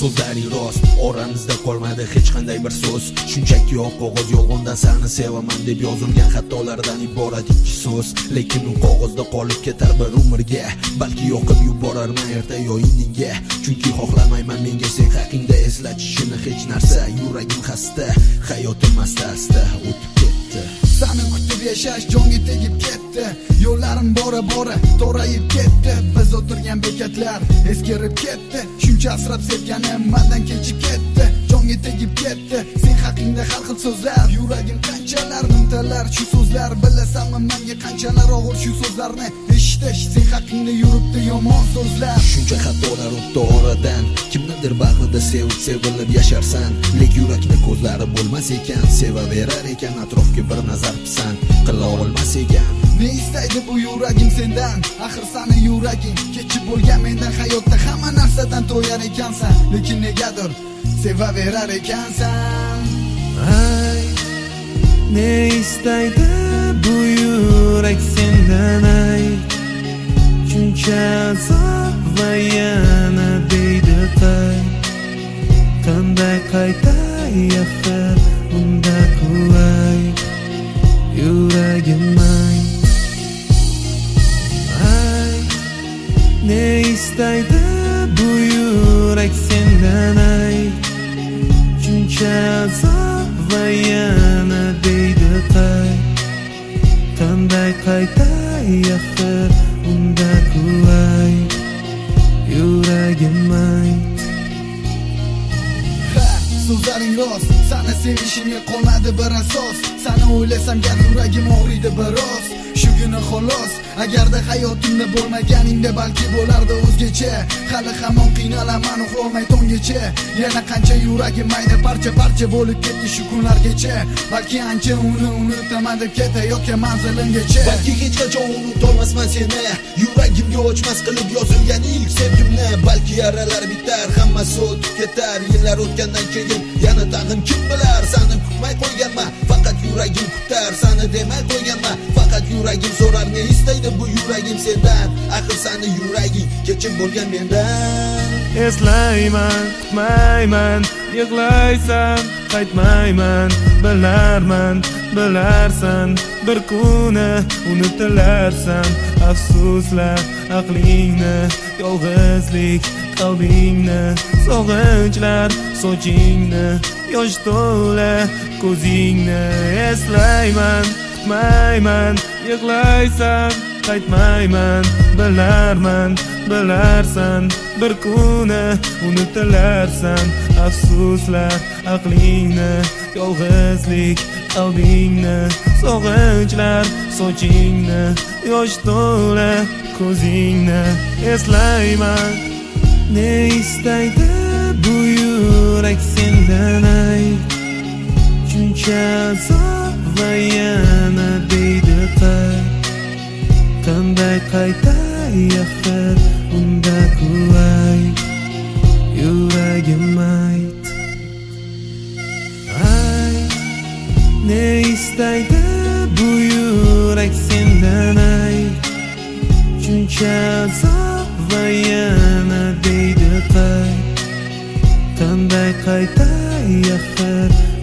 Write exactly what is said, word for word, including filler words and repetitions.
so'zlaring rost, oramizda qolmadi hech qanday bir so'z. Shunchaki oq qog'oz yolg'ondan seni sevaman deb yozilgan xatolardan iborat ikki so'z. Lekin u qog'ozda qolib ketar bir umrga, balki yoqib yuborarman erta yo indinga. Chunki xohlamayman menga sen haqingda eslatishini hech narsa. Yuragim xasta, hayotim asta-asta o'tib ketdi. Seni kutib yashash jonga tegib ketdi. Yo'llarim bora bora torayib ketdi. Biz o'tirgan bekatlar eskirib ketdi. Shuncha asrab sevganim mendan kechib ketdi. Jonga tegib ketdi. Sen haqingda har xil so'zlar. Yuragim qanchalar nimtalar shu so'zlar. Bilasanmi menga qanchalar og'ir shu so'zlarni eshitish. Sen haqingda yuribdi yomon so'zlar. Shuncha xatolar o'tdi oradan. Kimnidir bag'rida sevib sevilib yasharsan. Lek yurakda ko'zlari bo'lmas ekan. Sevaverar ekan atrofga bir nazar pisand qila olmas ekan. Ne istaydi bu yuragim sendan? Axir seni yuraging kechib bo'lgan mendan. Hayotda hamma narsadan to'yar ekansan, lekin negadir sevaverar ekansan. Ay, ne istaydi bu yurak sendan? Ay, shuncha azob va yana deydi qay. Qanday qaytay axir unda qulay yuragim ay. Ay, ne istaydi bu yurak sendan? Ay, shuncha azob va yana deydi qay. Qanday qaytay axir unda qulay yuragim ay. So'zlaring rost, seni sevishimga qolmadi bir asos. Seni o'ylasam gar yuragim og'riydi biroz. Shu kuni xolos, agarda hayotimda bo'lmaganingda balki bo'lardi o'zgacha. Hali hamon qiynalaman uxlolmay tonggacha. Yana qancha yuragim mayda parcha parcha bo'lib ketdi shu kunlargacha. Balki ancha uni unutaman deb ketayotgan manzilimgacha. Balki hech qachon unutolmasman seni. Yuragimga ochmas qilib yozilgan ilk sevgimni. Balki yaralar bitar, hammasi o'tib ketar. Yillar o'tgandan keyin yana tag'in kim bilar. Seni kutmay qo'yganman, faqat yuragim kutar. Seni demay qo'yganman, faqat yuragim so'rar. Ne istaydi bu yuragim sendan? Axir seni yuraging kechib bo'lgan mendan. Eslayman, kutmayman, yig'laysan, qaytmayman. Bilarman, bilarsan, bir kuni unutilarsan. Afsuslar aqlingni, yolg'izlik qalbingni, sog'inchlar sochingni, yosh to'la ko'zingni. Eslayman, kutmayman, yig'laysan, qaytmayman. Bilarman, bilarsan, bir kuni unutilarsan. Afsuslar aqlingni, yolg'izlik qalbingni, sog'inchlar sochingni, yosh to'la ko'zingni. Eslayman, ne istaydi bu yurak sendan? Ay, shuncha azob va yana deydi qay. Qanday qaytay axir unda qulay yuragim ay. Ay, ne istaydi bu yurak sendan? Ay, shuncha azob va yana deydi qay. Qanday qaytay axir